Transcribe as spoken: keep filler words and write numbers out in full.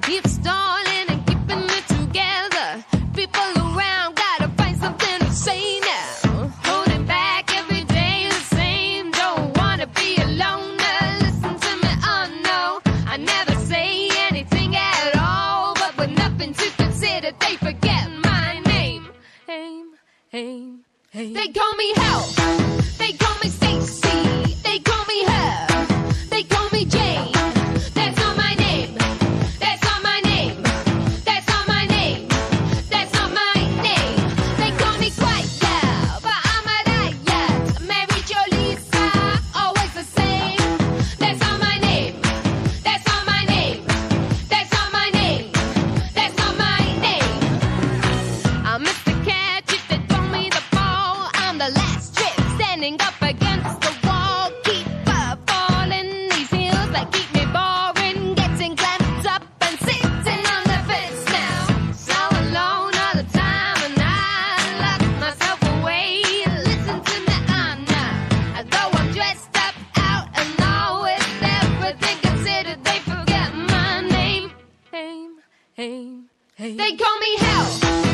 keep stalling and keeping it together. People around gotta find something to say now. Holding back every day the same. Don't wanna be alone. Listen to me, oh no. I never say anything at all, but with nothing to consider, they forget my name. Aim, aim, aim. They call me Hell. They call me Stacy. They call me her. They call me Jane. That's not my name. That's not my name. That's not my name. That's not my name. They call me Quiet Girl, but I'm a riot. Mary Jo Lisa, always the same. That's not my name. That's not my name. That's not my name. That's not my name. I'm Mister Catch if they throw me the ball. I'm the last trip standing up against the wall. Keep up falling these hills that keep me boring. Getting clamped up and sitting on the fence now. So alone all the time and I lock myself away. Listen to me, I'm not. Though I'm dressed up out and all with everything considered, they forget my name. Aim, aim, aim. They call me Hell.